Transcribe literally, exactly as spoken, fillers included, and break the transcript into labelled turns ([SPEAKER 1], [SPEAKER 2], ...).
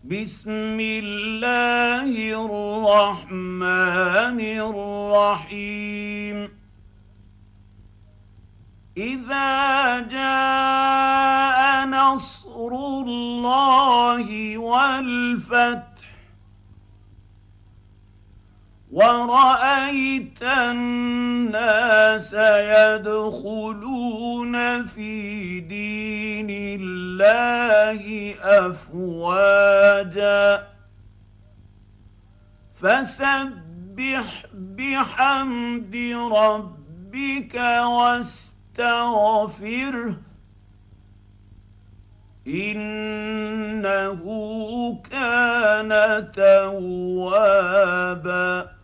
[SPEAKER 1] بسم الله الرحمن الرحيم إذا جاء نصر الله والفتح ورأيت الناس يدخلون في دين الله أفواجا فسبح بحمد ربك واستغفره إنه كان توابا.